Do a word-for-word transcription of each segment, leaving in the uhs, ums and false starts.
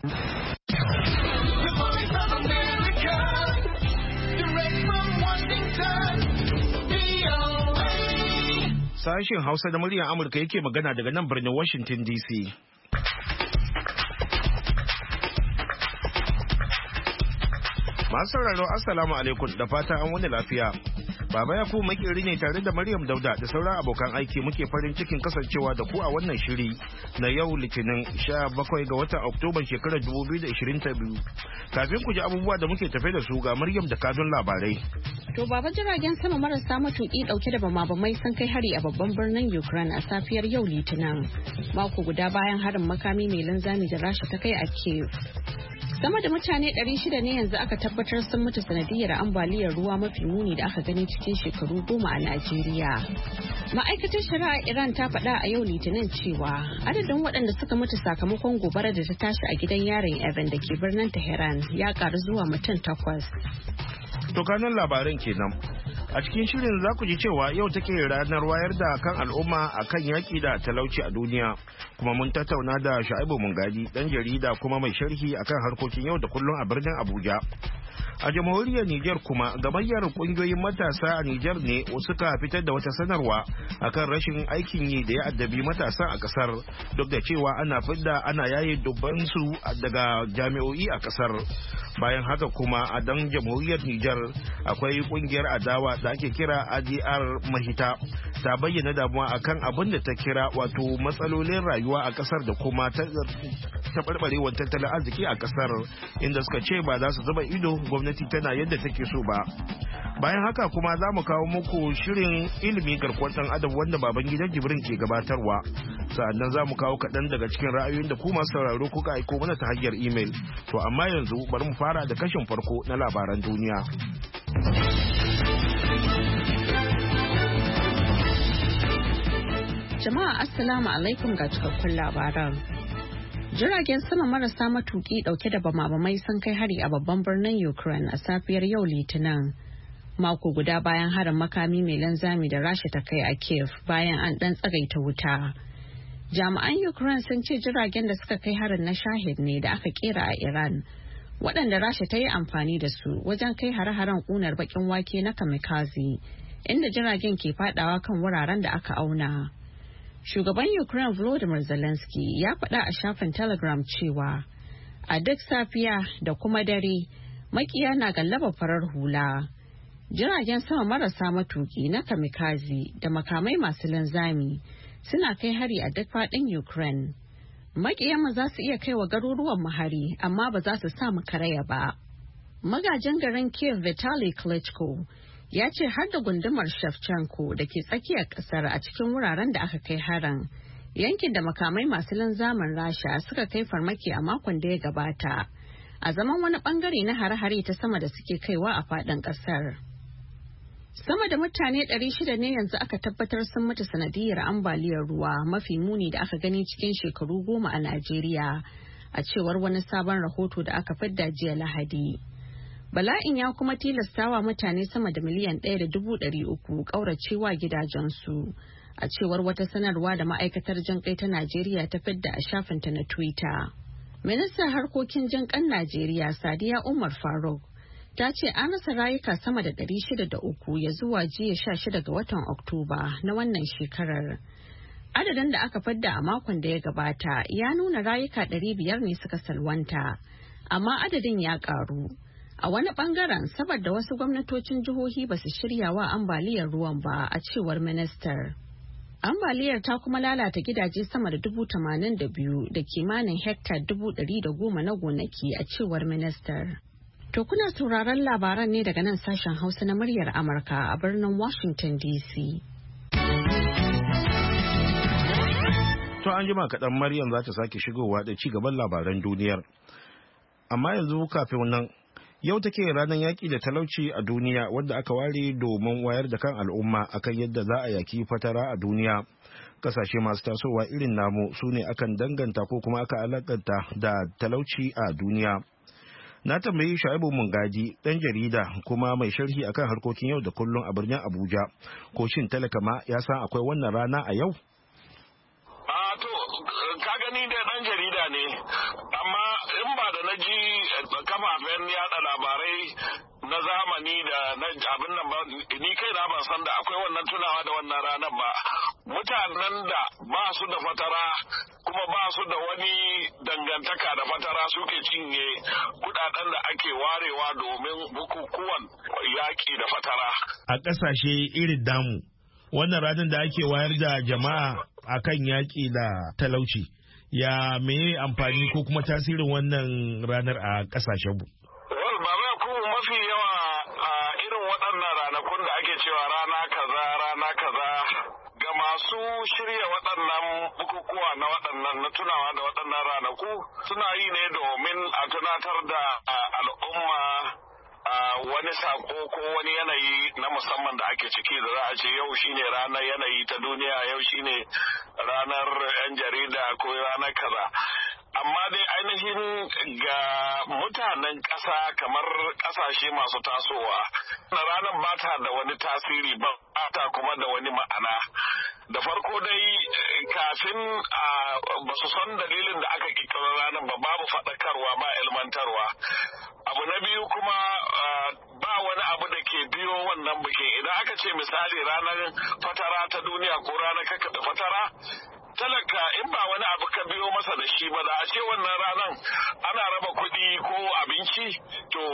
Sashen Hausa da muryar Amurka yake magana daga nan birnin Washington D C. Masu sauraro Assalamu alaikum da fata an wani lafiya. Baba ya ku makeri ne tare da Maryam Dauda da sauran abokan aiki muke farin cikin kasancewa da ku a wannan shiri na yau Litinin sha bakwai ga watan Oktoba shekarar dubu biyu da ashirin da biyu. Kafin ku ji abubuwa da muke tafe da su ga Maryam da kadun labarai. To baba, jiragen sama marasa matuƙi ɗauke da bama-bamai sun kai hari a babban birnin Ukraine a safiyar yau Litinin. Mako guda bayan harin makami mai linzami da Rasha ta kai a Kiev. Sama da mutane ɗari shida ne yanzu aka tabbatar sun mutu sanadiyar ambaliyar ruwa mafi muni da aka gani cikin shekaru goma a Najeriya. Ma'aikatar shari'a Iran ta faɗa a yau Litinin cewa adadin waɗanda suka mutu sakamakon gobara da ta tashi a gidan yaron Evan da ke birnin Tehran ya ƙaru zuwa mutum takwas. To kanun labaran kenan. A cikin shirin za ku ji cewa yau take ranar wayar da kan al'umma a kan yaƙi da talauci a duniya. Kuma mun tattauna da Sha'ibu Mungadi, ɗan jarida kuma mai sharhi akan harkokin yau da kullum a birnin Abuja. A jamhuriyar Nijar kuma gamayyar kungiyoyin matasa a Nijar ne suka fitar da wata sanarwa akan rashin aikin yi da ya addabi matasa a kasar, duk da cewa ana fidda ana yaye dubban su daga jami'o'i a kasar. Bayan haka kuma a dan jamhuriyar Nijar akwai kungiyar adawa da ake kira A D R Mahita ta bayyana damuwa akan abin da ta kira wato matsalolin rayuwa a kasar da kuma taɓarɓarewar tattalin arziki a kasar, inda suka ce ba za su zuba ido gwamnati tana yadda take so ba. Bayan haka kuma za mu kawo muku shirin ilimi garkuwar ɗan adam wanda baban gidan Jibrin ke gabatarwa. Sa'annan za mu kawo kaɗan daga cikin ra'ayoyin da ku masu sauraro kuka aiko mana ta hanyar imel. To amma yanzu bari mu fara da kashin farko na labaran duniya. Jama'a Assalamu alaikum ga cikakkun labaran. Jiragen sama marasa matuki dauke da bama-bamai sun kai hari a babban birnin Ukraine a safiyar yau Litinin. Mako guda bayan harin makami mai linzami da Rasha ta kai a Kiev bayan an dan tsagaita wuta. Jami'an Ukraine sun ce jiragen da suka kai harin na Shahid ne da aka kera a Iran, waɗanda Rasha ta yi amfani da su wajen kai hare-haren ƙunar bakin wake na kamikaze, inda jiragen ke fadawa kan wuraren da aka auna. Shugaban Ukraine Volodymyr Zelensky ya faɗa a shafin Telegram cewa a duk safiya da kuma dare makiya na gallaba farar hula. Jiragen sama marasa matuki na kamikaze da makamai masu linzami suna kai hari a duk faɗin Ukraine. Makiyanmu za su iya kai wa garuruwan mu hari, amma ba za su sa mu karaya ba. Magajin garin Kiev Vitaly Klitschko ya ce har da gundumar Shevchenko da ke tsakiyar kasar a cikin wuraren da aka kai harin, yankin da makamai masu linzamin Rasha suka kai farmaki a makon da ya gabata, a zaman wani bangare na hare-hare ta sama da suke kaiwa a faɗin kasar. Sama da mutane ɗari shida ne yanzu aka tabbatar sun mutu sanadiyar ambaliyar ruwa mafi muni da aka gani cikin shekaru goma a Najeriya, a cewar wani sabon rahoto da aka fidda jiya Lahadi. Bala'in ya kuma tilastawa mutane sama da miliyan ɗaya da dubu ɗari uku ƙauracewa gidajensu, a cewar wata sanarwa da ma'aikatar jinƙai ta Najeriya ta fidda a shafinta na Twitter. Ministan harkokin jinƙan Najeriya Sadiya Umar Faruk ta ce an rasa rayuka sama da ɗari shida da uku ya zuwa jiya sha shida ga watan Oktoba na wannan shekarar. Adadin da aka fidda a makon da ya gabata ya nuna rayuka ɗari biyar ne suka salwanta, amma adadin ya ƙaru. A wani bangaren saboda wasu gwamnatocin jihohi ba su shirya wa ambaliyar ruwan ba, a cewar ministar. Ambaliyar ta kuma lalata gidaje sama da dubu tamanin da biyu da kimanin hekta dubu ɗari da goma na gonaki, a cewar ministar. To kuna sauraron labaran ne daga nan sashen Hausa na muryar Amurka a birnin Washington D C. To an jima kaɗan Maryam za ta sake shigowa da ci gaban labaran duniyar. Amma yanzu kafin nan, yau take ranar yaƙi da talauci a duniya wadda aka ware domin wayar da kan al'umma akan yadda za a yaki fatara a duniya. Kasashe masu tasowa irin namu su ne akan danganta ko kuma aka alakanta da talauci a duniya. Na tambayi Sha'ibu Mungadi, ɗan jarida kuma mai sharhi akan harkokin yau da kullum a birnin Abuja, ko shin talaka ma ya san akwai wannan rana a yau? A to, ka gani da ɗan jarida ne, amma in ba na ji kafafen yada labarai na zamani da na abin nan ba ni kai na ban san da akwai wannan tunawa da wannan ranar ba. Mutanen da ba su da fatara kuma ba su da wani dangantaka da fatara suke cinye kudaden da ake warewa domin bukukuwan yaƙi da fatara. A ƙasashe irin damu, wannan ranar da ake wayar da jama'a akan yaƙi da talauci, ya meye amfani ko kuma tasirin wannan ranar a ƙasashen mu? Wal baba ku mafi yawa a irin waɗannan ranakun da ake cewa rana kaza rana kaza ga masu shirya waɗannan bukukuwa na waɗannan na tunawa da waɗannan ranaku suna yi ne domin a tunatar da al'umma wani sako ko wani yanayi na musamman da ake ciki da za a ce yau shine ranar yanayi ta duniya, yau shine ranar 'yan jarida ko ranar kaza. Amma dai ainihin ga mutanen ƙasa kamar ƙasashe masu tasowa na ranar ba ta da wani tasiri ba ta kuma da wani ma'ana. Da farko dai kafin ba su san dalilin da aka kikira ranar ba, babu faɗakarwa ba ilmantarwa. Abu na biyu kuma ba wani abu da ke biyo wannan bikin. Idan aka ce misali ranar fatara ta duniya ko ranar kakaɓe fatara, talaka in ba wani abu ka biyo masa da shi ba, da a ce wannan ranar ana raba kuɗi ko abinci, to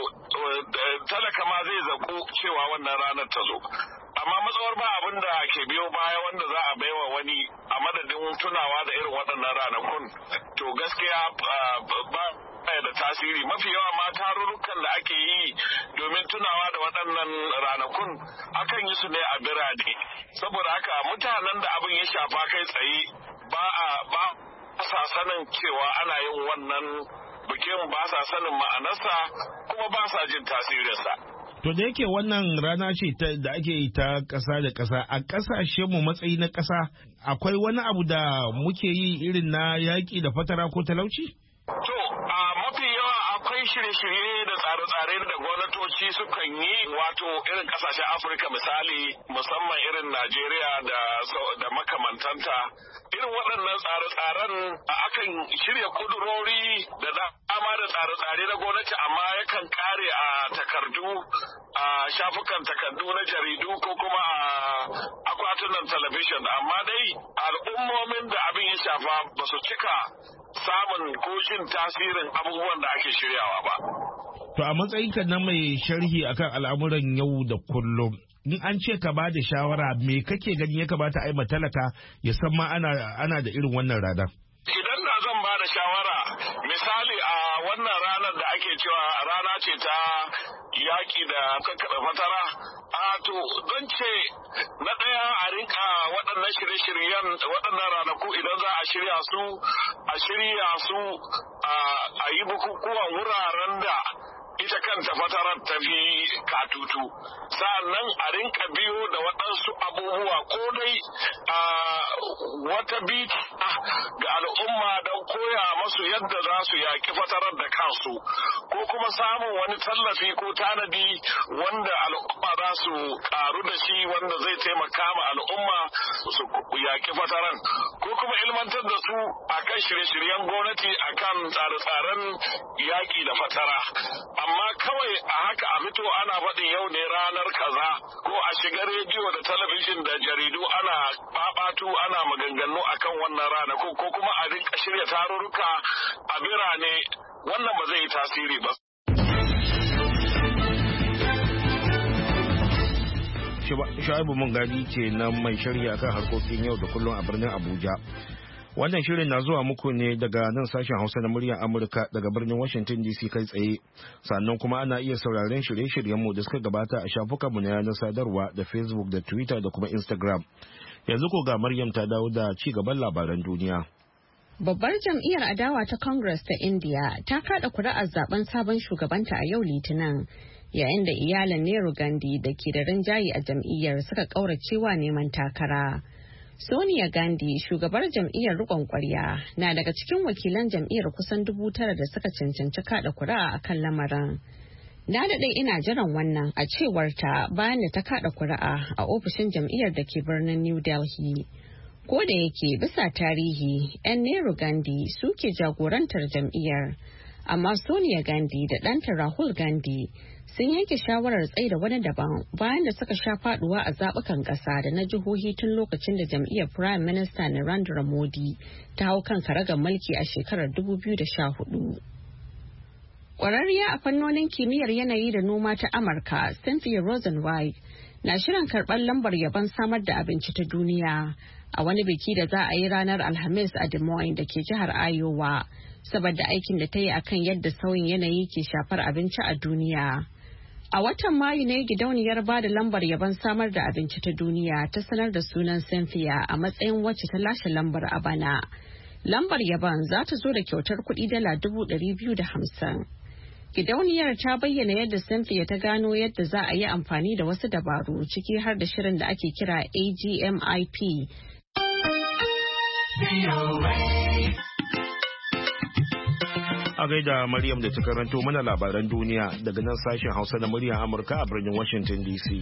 talaka ma zai zaku cewa wannan ranar ta zo. Amma matsawar ba abin da ke biyo baya wanda za a baiwa wani a madadin tunawa da irin waɗannan ranakun, to gaskiya ba da tasiri. Mafi yawa ma tarurrukan da ake yi domin tunawa da waɗannan ranakun akan yi su ne a birane. Saboda haka mutanen da abin ya shafa kai tsaye ba a ba sa sanin cewa ana yin wannan bikin, ba sa sanin ma'anarsa kuma ba sa jin tasirinsa. To da yake wannan rana ce da ake yi ta ƙasa da ƙasa, a ƙasashe mu matsayi na ƙasa akwai wani abu da muke yi irin na yaƙi da fatara ko talauci? To, a mafi yawa akwai shirye-shirye da tsare-tsare da gwamnatoci sukan yi, wato irin kasashen Afirka misali, musamman irin Najeriya da, da makamantanta. Irin waɗannan tsare-tsaren akan shirya kudurori da dama da tsare-tsare na gwamnati, amma yakan kare a takardu, a shafukan takardu na jaridu ko kuma a akwatunan talabijin. Amma dai al'ummomin da abin ya shafa ba su cika samun ko jin tasirin abubuwan da ake shiryawa ba. To a matsayinka na mai sharhi akan al'amuran yau da kullum, in an ce ka ba da shawara, me kake gani ya kamata a yi talaka ya san ma ana, ana da irin wannan rana? Idan da zan ba da shawara, misali a wannan ranar da ake cewa rana ce ta yaƙi da kakkaɓe fatara, a to don ce na ɗaya a rinka waɗannan shirye-shiryen waɗannan ranaku idan za a shirya su a shirya su a yi bukukuwan wuraren da ita kanta fatarar ta fi katutu, sa'annan a rinka biyo da waɗansu abubuwa ko dai a wata bita ga al'umma don koya masu yadda za su yaƙi fatarar da kansu, ko kuma samun wani tallafi ko tanadi wanda al'umma za su ƙaru da shi wanda zai taimaka ma al'umma su yaƙi fataran, ko kuma ilmantar da su akan shirye-shiryen gwamnati akan tsare-tsaren yaƙi da fatara. Amma kawai a haka a fito ana faɗin yau ne ranar kaza, ko a shiga rediyo da talabijin da jaridu ana babatu ana maganganu akan wannan rana, ko kuma a rinka shirya tarurruka a birane, wannan ba zai yi tasiri ba. Shu'aibu Mungadi ce na mai shari'a akan harkokin yau da kullum a birnin Abuja. Wannan shirin na zuwa muku ne daga nan sashen Hausa na muryar Amurka daga birnin Washington D C kai tsaye. Sannan kuma ana iya sauraren shirye-shiryenmu da suka gabata a shafukanmu na yanar sadarwa da Facebook da Twitter da kuma Instagram. Yanzu ko ga Maryam ta dawo da ci gaban labaran duniya. Babbar jam'iyyar adawa ta Congress ta India ta kada kuri'ar zaben sabon shugabanta a yau Litinin, yayin da iyalan Nehru Gandhi da ke da rinjaye a jam'iyyar suka kauracewa neman takara. Sonia Gandhi, shugabar jam'iyyar riƙon ƙwarya, na daga cikin wakilan jam'iyyar kusan dubu tara da suka cancanci kada kuri'a a kan lamarin. Na daɗe ina jiran wannan, a cewarta bayan da ta kada kuri'a a ofishin jam'iyyar da ke birnin New Delhi. Ko da yake bisa tarihi, 'yan Nehru Gandhi suke jagorantar jam'iyyar, Amma Sonia Gandhi da ɗanta Rahul Gandhi sun yanke shawarar tsaida wani daban bayan da suka sha faduwa a zaɓukan ƙasa da na jihohi tun lokacin da jam'iyyar Prime Minister Narendra Modi ta hau kan karagar mulki a shekarar dubu biyu da sha hudu. Ƙwararriya a fannonin kimiyyar yanayi da noma ta Amurka, Cynthia Rosenweig, na shirin karɓar lambar yabon samar da abinci ta duniya a wani biki da za a yi ranar Alhamis a Des Moines da ke jihar Iowa, saboda aikin da ta yi akan yadda sauyin yanayi ke shafar abinci a duniya. A watan Mayu ne gidauniyar ba da lambar yabon samar da abinci ta duniya ta sanar da sunan Cynthia a matsayin wacce ta lashe lambar a bana. Lambar yabon za ta zo da kyautar kuɗi dala dubu ɗari biyu da hamsin. Gidauniyar ta bayyana yadda Cynthia ta gano yadda za a yi amfani da wasu dabaru ciki har da shirin da ake kira A G M I P. A gaida Maryam da ta karanto mana labaran duniya daga nan sashen Hausa na muryar Amurka a birnin Washington D C.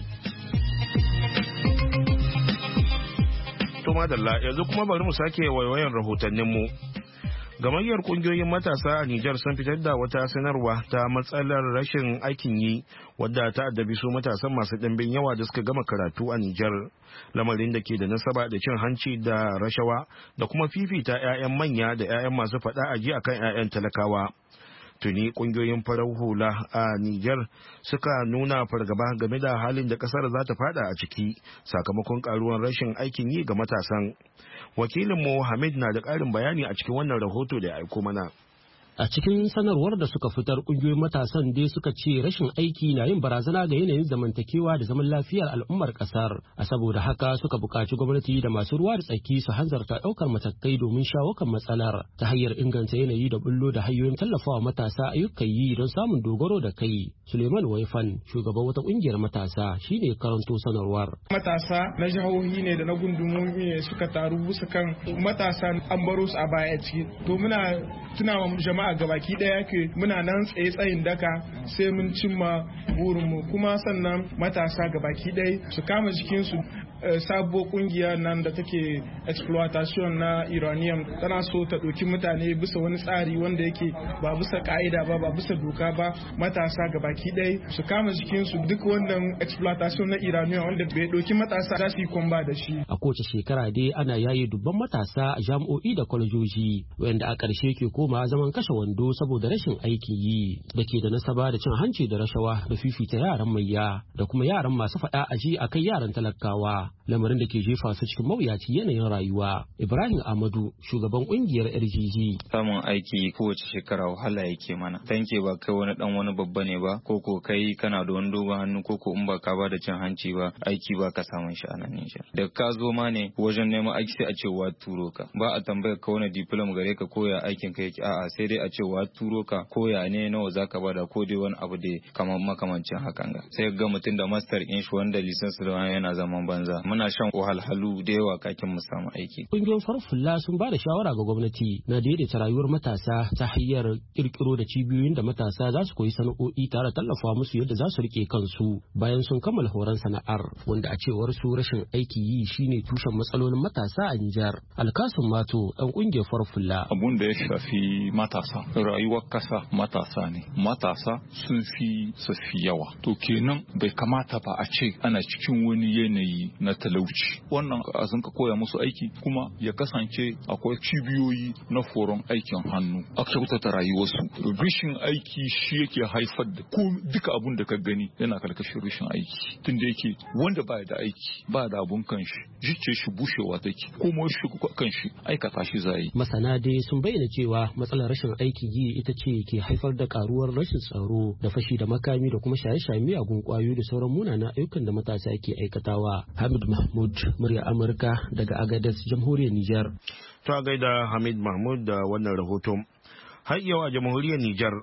To madalla, yanzu kuma bari mu sake waiwayan rahotanninmu. Gamayyar kungiyoyin matasa a Nijar sun fitar da wata sanarwa ta matsalar rashin aikin yi wadda ta addabi su matasan masu ɗimbin yawa da suka gama karatu a Nijar, lamarin da ke da nasaba da cin hanci da rashawa da kuma fifita 'ya'yan manya da 'ya'yan masu faɗa a ji akan 'ya'yan talakawa. Tuni kungiyoyin farar hula a Nijar suka nuna fargaba game da halin da kasar za ta fada a ciki sakamakon karuwan rashin aikin yi ga matasan. Wakilinmu Hamid na da ƙarin bayani a cikin wannan rahoto da ya aiko mana. A cikin sanarwar da suka fitar, kungiyoyin matasan dai suka ce rashin aiki na yin barazana ga yanayin zamantakewa da zaman lafiyar al'ummar kasar. A saboda haka suka buƙaci gwamnati da masu ruwa da tsaki su hanzarta ɗaukar matakai domin shawo kan matsalar ta hanyar inganta yanayi da bullo da hanyoyin tallafawa matasa ayyukan yi don samun dogaro da kai. Suleiman Waifan, shugaban wata ƙungiyar matasa, shine karanto sanarwar. Matasa na jihohi ne da na gundumomi ne suka taru bisa kan matasa an baro su a baya ciki. To muna tunawa jama'a a gabaki daya ke muna nan tsaye tsayin daka sai mun cimma burinmu, kuma sannan matasa gabaki daya su kama jikinsu. Sabuwar kungiya nan da take exploitation na uranium tana so ta ɗauki mutane bisa wani tsari wanda yake ba bisa ka'ida ba ba bisa doka ba. Matasa gabaki ɗaya su kama jikinsu, duk wannan exploitation na uranium wanda bai ɗauki matasa za su yi kwamba da shi. A kowace shekara dai ana yaye dubban matasa a jami'o'i da kwalejoji wanda a ƙarshe ke koma zaman kashe wando saboda rashin aikin yi da ke da nasaba da cin hanci da rashawa da fifita yaran mayya da kuma yaran masu faɗa a ji akan yaran talakawa, lamarin da ke jefa su cikin mawuyaci yanayin rayuwa. Ibrahim Ahmadu, shugaban kungiyar R G G. Samun aiki kowace shekara wahala yake mana. Tanke ba kai wani dan wani babba ne ba, ko ko kai kana da wani dogon hannu, ko ko in ba ka ba da cin hanci ba, aiki ba ka samun shi a nan Nijar. Da ka zo ma ne wajen neman aiki sai a ce wa turo ka. Ba a tambayar ka wani diploma gare ka ko ya aikin ka yake, a'a sai dai a ce wa turo ka ko ya ne nawa zaka bada ko dai wani abu da kamar makamancin hakan ga. Sai ga mutum da master in shi wanda lisansi da yana zaman banza. Muna shan wahalhalu da yawa kakin mu samu aiki. Kungiyoyin farfulla sun ba da shawara ga gwamnati na daidaita rayuwar matasa ta hanyar kirkiro da cibiyoyin da matasa za su koyi sana'o'i tare da tallafa musu yadda za su rike kansu bayan sun kammala horon sana'ar, wanda a cewar su rashin aiki yi shine tushen matsalolin matasa a Nijar. Alkasun Mato, dan kungiyar farfulla. Abun da ya shafi matasa, rayuwar kasa matasa ne. Matasa sun fi su fi yawa. To kenan bai kamata ba a ce ana cikin wani yanayi na talauci. Wannan a sun ka koya musu aiki, kuma ya kasance akwai cibiyoyi na foron aikin hannu a kyautata rayuwarsu. Rashin aiki shi yake haifar da ko duka abun da ka gani yana karkashin rashin aiki. Tun da yake wanda ba da aiki ba da abun kanshi, jice shi bushewa take, kuma shi kanshi aikata shi zai. Masana dai sun bayyana cewa matsalar rashin aikin yi ita ce ke haifar da karuwar rashin tsaro da fashi da makami da kuma shaye-shaye miyagun kwayoyi da sauran munanan ayyukan da matasa ke aikatawa. Hamid Mahmud, murya Amurka daga Agadez, Jamhuriyar Nijar. Ta gaida Hamid Mahmud da wannan rahoton. Har yau a Jamhuriyar Nijar,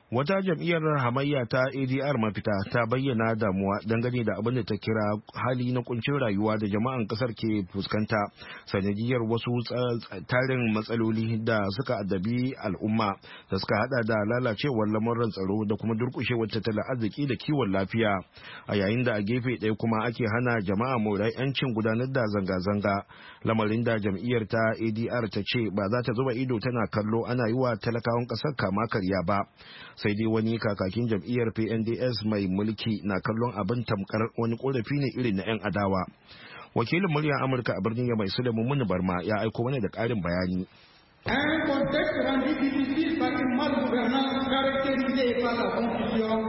Wata jam'iyyar hamayya ta A D R mafita ta bayyana damuwa dangane da abin da ta kira hali na kuncin rayuwa da jama'an kasar ke fuskanta sanadiyar wasu tarin matsaloli da suka addabi al'umma da suka hada da lalacewar lamuran tsaro da kuma durkushewar tattalin arziki da kiwon lafiya, a yayin da a gefe ɗaya kuma ake hana jama'a morai 'yancin gudanar da zanga-zanga, lamarin da jam'iyyar ta A D R ta ce ba za ta zuba ido tana kallo ana yi wa talakawan kasar kama karya ba. Sai dai wani kakakin jam'iyyar P N D S mai mulki na kallon abin tamkar wani korafi ne irin na 'yan adawa. Wakilin muryar Amurka a birnin Yamai Sulaiman Muni Barma ya aiko mana da ƙarin bayani. Un contexte rendu difficile par une malgouvernance caractérisée par la confusion.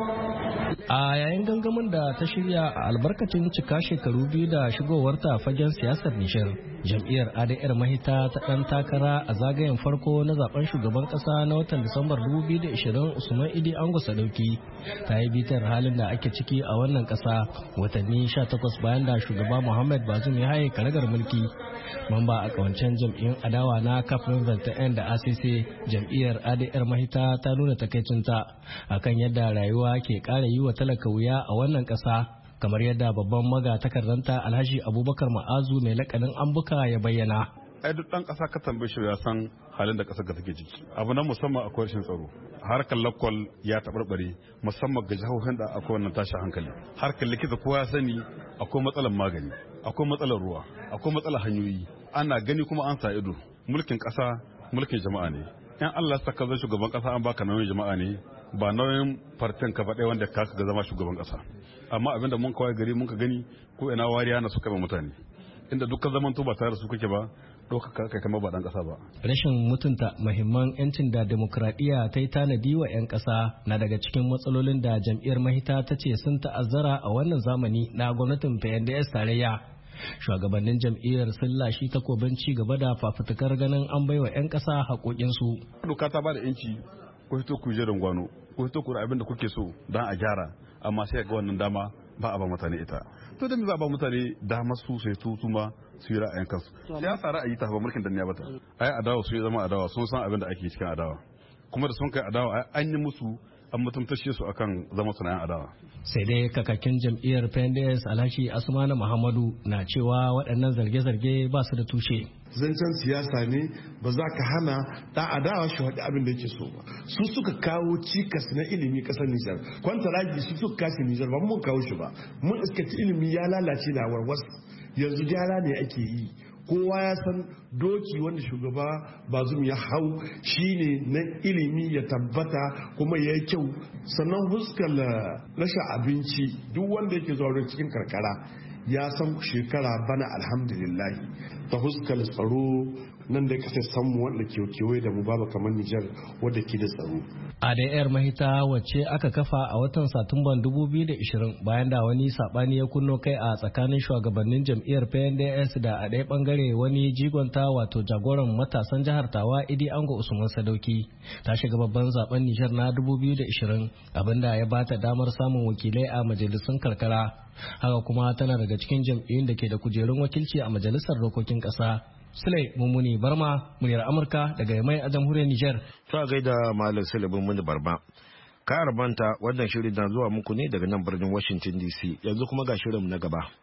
A yayin gangamin da ta shirya a albarkacin cika shekaru biyu da shigowarta fagen siyasar Nijar, jam'iyyar A D R mahita ta ɗan takara a zagayen farko na zaben shugaban ƙasa na watan Disambar dubu biyu da ishirin Usman Idi Ango Sadauki ta yi bitar halin da ake ciki a wannan ƙasa watanni sha takwas bayan da shugaba Muhammad Bazoum ya haye karagar mulki. Mamba a kawancen jam'iyyun adawa na kafin N da A C C, jam'iyyar A D R mahita ta nuna takaicinta akan yadda rayuwa ke ƙara yi wa talaka wuya a wannan ƙasa, kamar yadda babban magatakardanta Alhaji Abubakar Ma'azu mai lakanin Ambuka ya bayyana. Ai duk ɗan ƙasa ka tambaye shi ya san halin da ƙasar ka take ciki. Abu na musamman akwai rashin tsaro. Harkar lakwal ya taɓarɓare musamman ga jihohin da akwai wannan tashin hankali. Harkar likita kowa ya sani akwai matsalar magani, akwai matsalar ruwa, akwai matsalar hanyoyi. Ana gani kuma an sa ido. Mulkin ƙasa mulkin jama'a ne. In Allah ya saka zai shugaban ƙasa an baka nauyin jama'a ne, ba nauyin fartin ka faɗai wanda ka ga zama shugaban ƙasa. Amma abinda mun kawai gari mun ka gani ko ina wariya na suka ba mutane. Inda dukkan zaman to ba tare da su kake ba, ɗaukaka kai kama ba ɗan ƙasa ba. Rashin mutunta muhimman 'yancin da demokradiyya ta yi tanadi wa 'yan ƙasa na daga cikin matsalolin da jam'iyyar mahita ta ce sun ta'azzara a wannan zamani na gwamnatin P N D S tarayya. Shugabannin jam'iyyar sun lashi takobin ci gaba da fafutukar ganin an baiwa 'yan ƙasa haƙoƙinsu. Doka ta ba da 'yanci ko hito ku je gwano ko hito ku da abin da kuke so don a gyara, amma sai ga wannan dama ba a ba mutane ita. To da me za a ba mutane dama su sai su ma su yi ra'ayin kansu. Siyasa ra'ayi ta ba mulkin danniya ba ta. Ai adawa su yi zama adawa sun san abin da ake cikin adawa. Kuma da sun kai adawa an yi musu an mutuntashe su akan zama sunayen adawa. Sai dai kakakin jam'iyyar P N D S Alhaji Asmanu Muhammadu na cewa waɗannan zarge-zarge ba su da tushe. Zancen siyasa ne ba za ka hana ɗan adawa shi faɗi abin da yake so ba. Su suka kawo cikas na ilimi ƙasar Nijar. Kwantaragi su suka kashe Nijar ba mun kawo shi ba. Mun iskaci ilimi ya lalace na warwas. Yanzu gyara ne ake yi. Kowa ya san doki wanda shugaba Bazoum ya hau shine na ilimi ya tabbata kuma ya yi kyau. Sannan huskar rashin abinci duk wanda yake zuwa cikin karkara ya san shekara bana alhamdulillah. Ta huskar tsaro nan da kasar samu wanda ke kewaye da mu babu kamar Nijar wadda ke da tsaro. A D R mahita wacce aka kafa a watan Satumban dubu biyu da ishirin bayan da wani sabani ya kunno kai a tsakanin shugabannin jam'iyyar P N D S da a ɗaya bangare wani jigonta wato jagoran matasan jihar Tawa Idi Ango Usman Sadauki ta shiga babban zaben Nijar na dubu biyu da ishirin abinda ya bata damar samun wakilai a majalisun karkara. Haka kuma tana daga cikin jam'iyyun da ke da kujerun wakilci a majalisar dokokin ƙasa. Sule Mummuni Barma, muryar Amurka daga Yamai a jamhuriyar Nijar. Ta gaida Malam Sule Mummuni Barma. Ka arbanta wannan shirin na zuwa muku ne daga nan birnin Washington D C. Yanzu kuma ga shirin na gaba.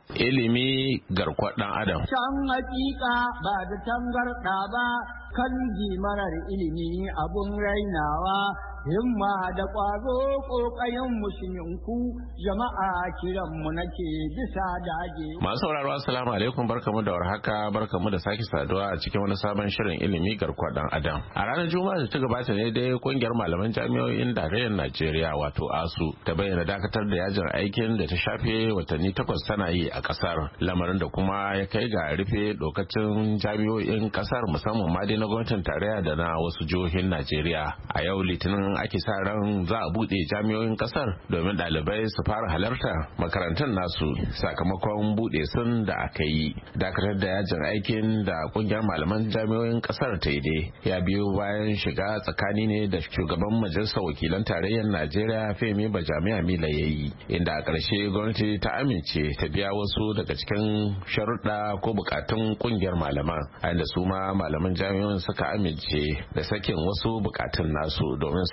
Ilimi garkuwar ɗan Adam. Can hakika ba da tangarɗa ba, kan marar ilimi abun rainawa, himma da ƙwazo ƙoƙayen musulminku jama'a kiranmu nake bisa dage. Masu sauraro assalamu alaikum, barkamu da warhaka, barkamu da sake saduwa a cikin wani sabon shirin ilimi garkuwar ɗan Adam. A ranar Juma'a da ta gabata ne dai kungiyar malaman jami'o'in tarayyar Najeriya wato ASU ta bayyana dakatar da yajin aikin da ta shafe watanni takwas tana yi a kasar, lamarin da kuma ya kai ga rufe dokacin jami'o'in kasar musamman ma dai na gwamnatin tarayya da na wasu jihohin Najeriya. A yau Litinin ake sa ran za a bude jami'o'in kasar domin ɗalibai su fara halarta makarantun nasu sakamakon bude sun da aka yi. Dakatar da yajin aikin da kungiyar malaman jami'o'in kasar ta yi dai ya biyo bayan shiga tsakani ne da shugaban majalisar wakilan tarayyar Najeriya Femi Bajamiya Mila ya yi, inda a ƙarshe gwamnati ta amince ta biya wasu daga cikin sharuɗa ko bukatun kungiyar malaman, a inda su ma malaman jami'o'in suka amince da sakin wasu bukatun nasu domin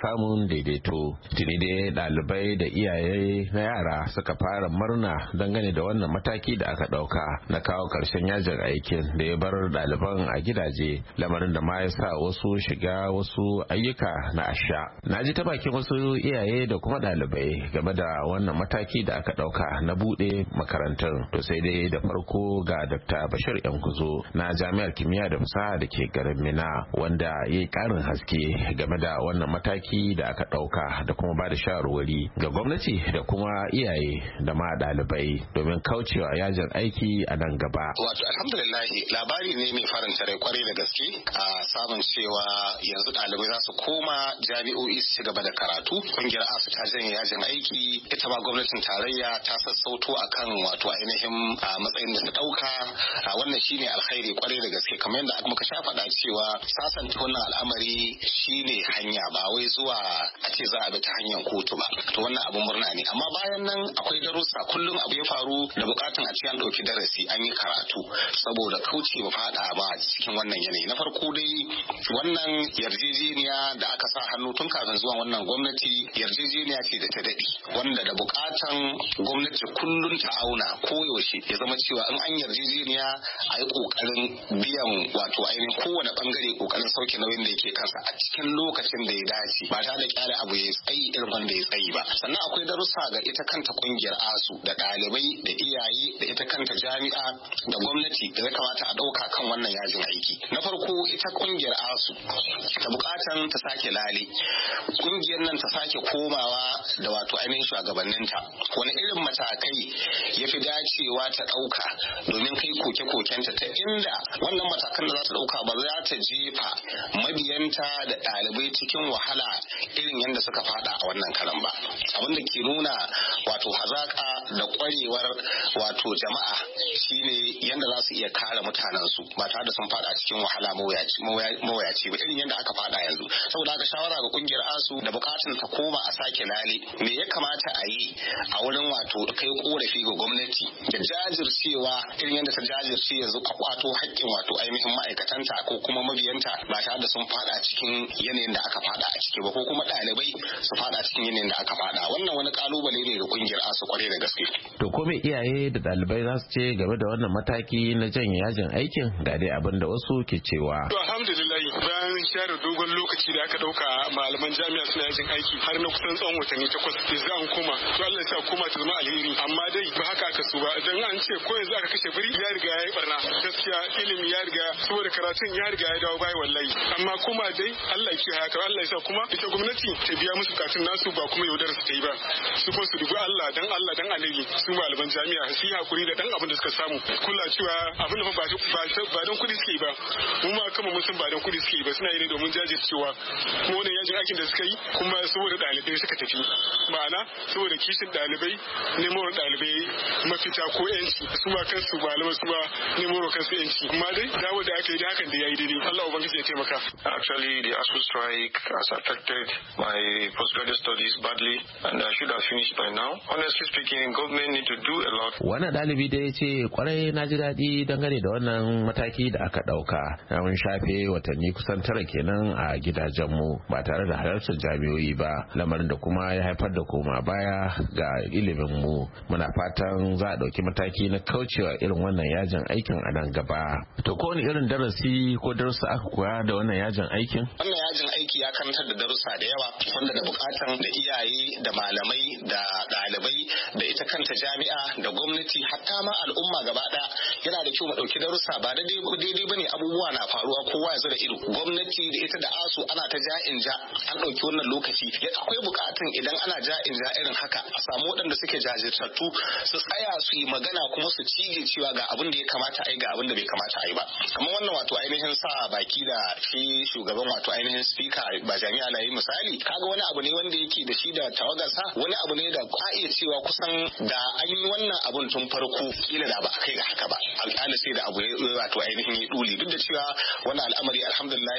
samun daidaito. Tuni dai ɗalibai da iyaye na yara suka fara murna dangane da wannan mataki da aka ɗauka na kawo ƙarshen yajin aikin da ya bar ɗaliban a gidaje, lamarin da ma ya sa wasu shiga wasu ayyuka na asha. Na ji ta bakin wasu iyaye da kuma ɗalibai game da wannan mataki da aka ɗauka na buɗe makarantar. To sai dai da farko ga Dakta Bashir Yankuzo na Jami'ar Kimiyya da Fasaha da ke garin Mina, wanda ya yi ƙarin haske game da wannan mataki da aka ɗauka da kuma ba da shawarwari ga gwamnati da kuma iyaye da ma ɗalibai domin kaucewa yajin aiki a nan gaba. Wato alhamdulillah labari ne mai faranta rai kwarai da gaske a samun cewa yanzu ɗalibai za su koma jami'o'i su ci gaba da karatu. Kungiyar ASU ta janye yajin aiki, ita ma gwamnatin tarayya ta sassauto akan wato ainihin matsayin da ta ɗauka. Wannan shine alkhairi kwarai da gaske, kamar yadda muka sha faɗa cewa sasanta wannan al'amari shine hanya, ba wai zuwa a ce za a bi ta hanyar kotu ba. To wannan abun murna ne, amma bayan nan akwai darussa. Kullum abu ya faru da bukatun a ce an ɗauki darasi an yi karatu saboda kauce ba faɗa ba cikin wannan yanayi. Na farko dai wannan yarjejeniya da aka sa hannu tun kafin zuwa wannan gwamnati yarjejeniya ce da ta daɗe, wanda da bukatan gwamnati kullum ta auna koyaushe ya zama cewa in an yarjejeniya a yi ƙoƙarin biyan wato ainihin kowane bangare ƙoƙarin sauke nauyin da yake kansa a cikin lokacin da ya dace, ba tare da kyale abu ya tsayi irin wanda ya tsayi ba. Sannan akwai darussa ga ita kanta kungiyar ASU da ɗalibai da iyaye da ita kanta jami'a da gwamnati da ya kamata a ɗauka kan wannan yajin aiki. Na farko ita kungiyar ASU ta bukatan ta sake lale, kungiyar nan ta sake komawa da wato ainihin shugabanninta wani irin matakai ya fi dacewa ta ɗauka domin kai koke-kokenta, ta inda wannan matakan da za ta ɗauka ba za ta jefa mabiyanta da ɗalibai cikin wahala irin yadda suka fada a wannan karan ba. Abin da ke nuna wato hazaka da kwarewar wato jama'a shine yadda za su iya kare mutanensu ba tare da sun fada cikin wahala mawuyaci ba irin yadda aka fada yanzu. Saboda haka shawara ga kungiyar ASU da bukatun ta koma a sake lale me ya kamata a yi a wurin wato kai korafi ga gwamnati da jajircewa irin yadda ta jajirce yanzu a kwato haƙƙin wato ainihin ma'aikatanta ko kuma mabiyanta ba tare da sun fada cikin yanayin da aka fada a ciki ba, ko kuma ɗalibai su fada cikin yanayin da aka fada. Wannan wani kalubale ne ga kungiyar ASU kwarai da gaske. To ko me iyaye da ɗalibai za su ce game da wannan mataki na janye yajin aikin? Ga dai abin da wasu ke cewa. To alhamdulillah bayan share dogon lokaci da aka dauka malaman jami'a suna yajin aiki har na kusan tsawon watanni takwas yanzu an koma. To Allah ya sa koma ta zama alheri, amma dai ba haka aka so ba. Dan an ce ko yanzu aka kashe biri ya riga ya yi barna. Gaskiya ilimi ya riga saboda karatun ya riga ya dawo bai wallahi. Amma kuma dai Allah ya kiyaye haka, Allah ya sa kuma ita gwamnati ta biya musu bukatun nasu ba kuma yaudar su ta yi ba. Su ko su dubi Allah dan Allah dan annabi su malaman jami'a su yi hakuri da dan abin da suka samu. Kula cewa abin da ba ba don kuɗi suke yi ba, mu ma kama mun san ba don kuɗi suke yi ba, suna yi ne domin jajircewa. Kuma wannan yajin aikin da suka yi kuma saboda ɗalibai suka tafi, ma'ana saboda kishin ɗalibai, nemo ɗalibai mafita ko yanci, su ma kansu malaman su ma nemo kansu yanci. Amma dai dawo da aka yi da hakan da ya yi daidai. Allah ubangiji ya taimaka. Actually the ASU strike has affected my postgraduate studies badly and I should have finished by now. Honestly speaking, government need to do a lot. Wannan ɗalibi da ya ce kwarai na ji daɗi dangane da wannan mataki da aka ɗauka. Na mun shafe watanni kusan tara kenan a gidajenmu ba tare da halartar jami'o'i ba, lamarin da kuma ya haifar da koma baya ga ilimin mu. Muna fatan za a ɗauki mataki na kaucewa irin wannan yajin aikin a nan gaba. To ko wani irin darasi ko darussa aka koya da wannan yajin aikin? Wannan yajin aiki ya karantar da darussa da yawa wanda da bukatan da iyaye da malamai da ɗalibai da ita kanta jami'a da gwamnati hatta ma al'umma gaba ɗaya yana da kyau mu ɗauki darussa. Ba daidai bane abubuwa na faruwa kowa ya zura ido. Gwamnati da ita da ASU ana ta ja in ja an ɗauki wannan lokaci. Akwai bukatun idan ana ja in ja irin haka a samu waɗanda suke jajirtattu su tsaya su yi magana kuma su cije cewa ga abin da ya kamata a yi ga abin da bai kamata a yi ba. Kamar wannan wato ainihin sa baki da shi shugaban wato ainihin speaker ba jami'a na yi misali, kaga wani abu ne wanda yake da shi da tawagarsa, wani abu ne da ka iya cewa kusan da an yi wannan abun tun farko kila da ba a kai ga haka ba. Alƙali sai da abu ya wato ainihin ya duli, duk da cewa wannan al'amari alhamdulillah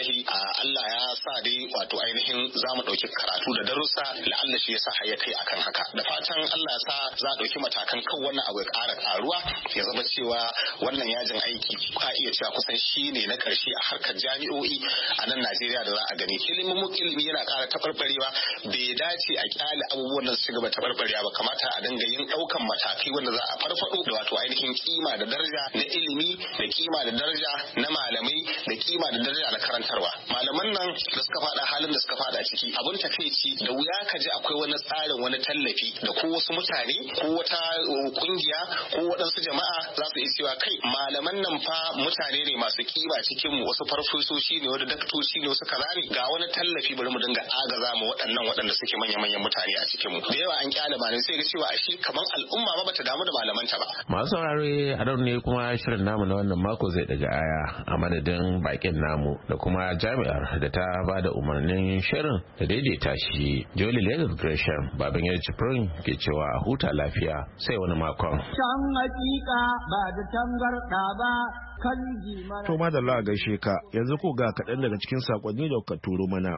alhamdulillahi Allah ya sa dai wato ainihin za mu ɗauki karatu da darussa la'alla shi ya sa ya kai akan haka da fatan Allah ya sa za a ɗauki matakan kan wannan abu ya ƙara ƙaruwa ya zama cewa wannan yajin aiki ka iya cewa kusan shi ne na ƙarshe a harkar jami'o'i a nan Najeriya da za a gani ilimin ilimi yana ƙara taɓarɓarewa bai dace a ƙyale abubuwan da su gaba taɓarɓarewa ba kamata a dinga yin ɗaukan matakai wanda za a farfaɗo da wato ainihin kima da daraja na ilimi da kima da daraja na malamai da kima da daraja na karantarwa malaman nan da suka faɗa halin da suka faɗa ciki abun takeici da wuya ka ji akwai wani tsarin wani tallafi da ko wasu mutane ko wata kungiya ko waɗansu jama'a za su iya cewa kai malaman nan fa mutane ne masu kima cikin mu wasu farfesoshi ne wani daktoci ne wasu kaza ne ga wani tallafi bari mu dinga agaza mu waɗannan waɗanda suke manya-manyan mutane a cikin mu da yawa an kyale malamai sai ga cewa a shi kaman al'umma ma bata damu da malamanta ba masu saurare a nan ne kuma shirin namu na wannan mako zai daga aya a madadin bakin namu da kuma jami'ar da ta ba da umarnin shirin da daidaita shi Jolly Lagos Gresham baban ya Jibrin ke cewa huta lafiya sai wani makon can hakika ba da tangarda ba kan ji mana to madalla a gaishe ka yanzu ko ga kaɗan daga cikin sakonni da kuka turo mana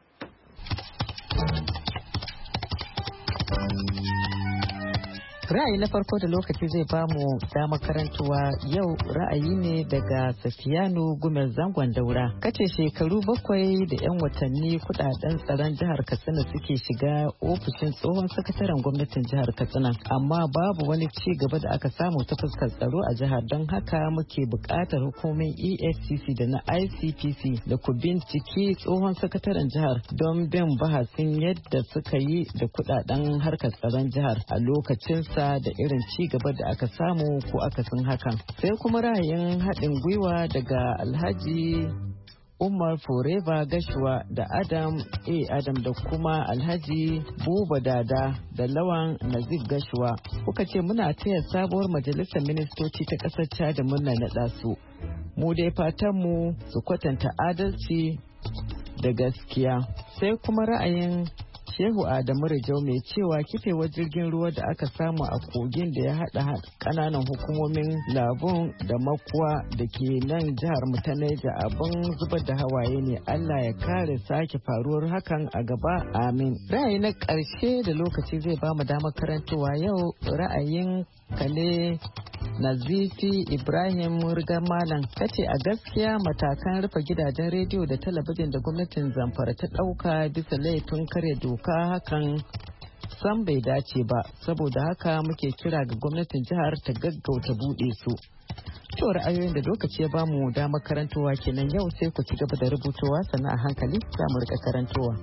Ra'ayi na farko da lokaci zai bamu damar karantuwa yau ra'ayi ne daga Safiyanu Gumel Zangon Daura. Kace shekaru bakwai da 'yan watanni kudaden tsaron jihar Katsina suke shiga ofishin tsohon sakataren gwamnatin jihar Katsina. Amma babu wani ci gaba da aka samu ta fuskar tsaro a jihar don haka muke buƙatar hukumin E F C C da na I C P C da ku binciki tsohon sakataren jihar don bin bahasin yadda suka yi da kudaden harkar tsaron jihar a lokacin da irin ci gaba da aka samu ko akasin hakan. Sai kuma ra'ayin haɗin gwiwa daga Alhaji Umar Forever Gashuwa da Adam A. Adam da kuma Alhaji Buba Dada da Lawan Nazib Gashuwa. Kuka ce muna taya sabuwar majalisar ministoci ta ƙasar Chad murna naɗa su. Mu dai fatanmu su kwatanta adalci da gaskiya. Sai kuma ra'ayin Shehu Adamu Rajau mai cewa kifewar jirgin ruwa da aka samu a kogin da ya haɗa ƙananan hukumomin Labun da Makuwa da ke nan jihar mu ta Neja abin zubar da hawaye ne. Allah ya kare sake faruwar hakan a gaba. Amin. Ra'ayi na ƙarshe da lokaci zai ba mu damar karantowa yau ra'ayin Kale Nazifi Ibrahim Riga Malam kace a gaskiya matakan rufe gidajen rediyo da talabijin da gwamnatin Zamfara ta ɗauka bisa laifin karya doka hakan san bai dace ba saboda haka muke kira ga gwamnatin jihar ta gaggauta buɗe su. To ra'ayoyin da lokaci ya bamu damar karantowa kenan yau sai ku ci gaba da rubutowa sannan a hankali za mu rika karantowa.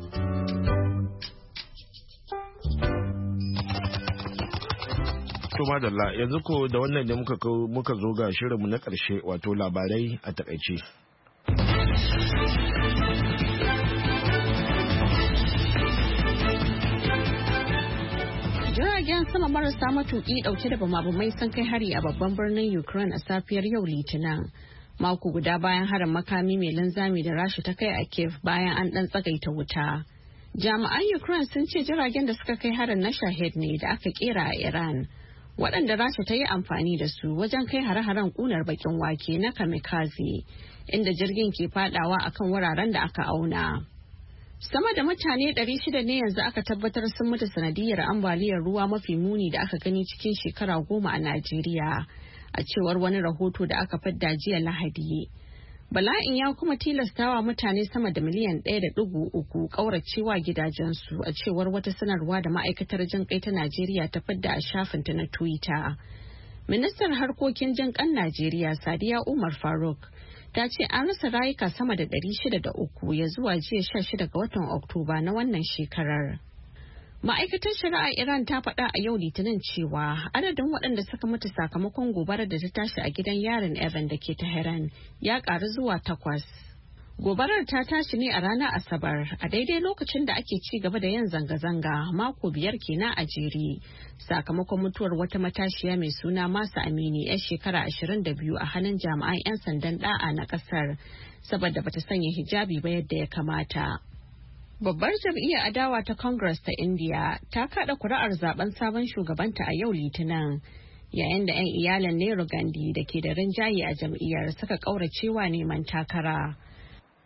To madalla yanzu ko da wannan ne muka muka zo ga shirinmu na ƙarshe wato labarai a takaice. Jiragen sama marasa matuƙi ɗauke da bamabumai sun kai hari a babban birnin Ukraine a safiyar yau Litinin. Mako guda bayan harin makami mai linzami da Rasha ta kai a Kiev bayan an ɗan tsagaita wuta. Jami'an Ukraine sun ce jiragen da suka kai harin na Shahid ne da aka kera a Iran. Waɗanda Rasha ta yi amfani da su wajen kai hare-haren ƙunar bakin wake na kamikaze inda jirgin ke fadawa akan wuraren da aka auna. Sama da mutane ɗari shida ne yanzu aka tabbatar sun mutu sanadiyar ambaliyar ruwa mafi muni da aka gani cikin shekara goma a Najeriya, a cewar wani rahoto da aka fidda jiya Lahadi. Bala'in ya kuma tilastawa mutane sama da miliyan ɗaya da ɗigo uku ƙauracewa gidajensu a cewar wata sanarwa da ma'aikatar jin kai ta Najeriya ta fidda a shafinta na Twitter. Ministan harkokin jin kan Najeriya Sadiya Umar Faruk ta ce an rasa rayuka sama da ɗari shida da uku ya zuwa jiya sha shida ga watan Oktoba na wannan shekarar. Ma'aikatar shari'a Iran ta faɗa a yau Litinin cewa adadin waɗanda suka mutu sakamakon gobarar da ta tashi a gidan yarin Evan da ke Tehran ya ƙaru zuwa takwas. Gobarar ta tashi ne a ranar Asabar a daidai lokacin da ake ci gaba da yin zanga-zanga mako biyar kenan a jere sakamakon mutuwar wata matashiya mai suna Masa Amini 'yar shekara ashirin da biyu a hannun jami'an 'yan sandan da'a na ƙasar saboda bata sanya hijabi ba yadda ya kamata. Babbar jam'iyyar adawa ta Congress ta India ta kada kuri'ar zaben sabon shugabanta a yau Litinin, yayin da 'yan iyalan Nehru Gandhi da ke da rinjaye a jam'iyyar suka kauracewa neman takara.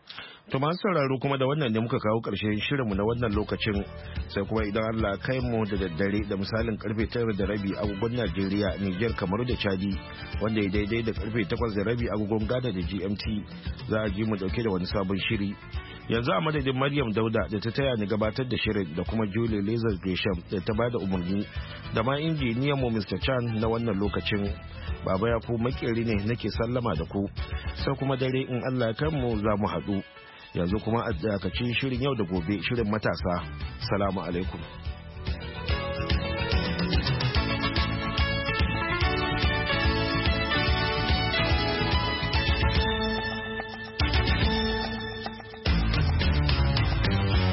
To masu sauraro kuma da wannan ne muka kawo ƙarshen shirinmu na wannan lokacin sai kuma idan Allah kai mu da daddare da misalin karfe tara da rabi agogon Najeriya, Niger, Kamaru da Chadi wanda ya daidai da karfe takwas da rabi agogon Ghana da G M T za a ji mu dauke da wani sabon shiri. Yanzu a madadin Maryam Dauda da ta taya ni gabatar da shirin da kuma Julie Lazar Gresham da ta bada umarni da ma injiniyan mu Mister Chan na wannan lokacin. Baba ya ku makeri ne nake sallama da ku sai kuma dare in Allah ya kai mu za mu haɗu. Yanzu kuma a dakaci shirin yau da gobe shirin matasa. Salamu alaikum.